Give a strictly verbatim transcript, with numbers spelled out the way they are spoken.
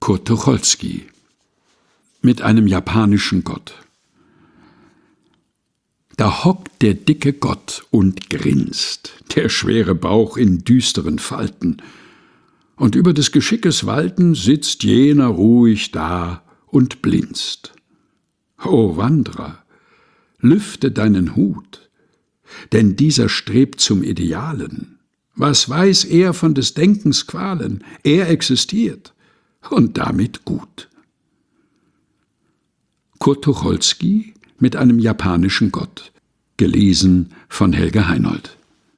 Kurt Tucholsky mit einem japanischen Gott. Da hockt der dicke Gott und grinst, der schwere Bauch in düsteren Falten, und über des Geschickes Walten sitzt jener ruhig da und blinzt. O Wandrer, lüfte deinen Hut, denn dieser strebt zum Idealen. Was weiß er von des Denkens Qualen? Er existiert, und damit gut. Kurt Tucholsky mit einem japanischen Gott, gelesen von Helga Heinold.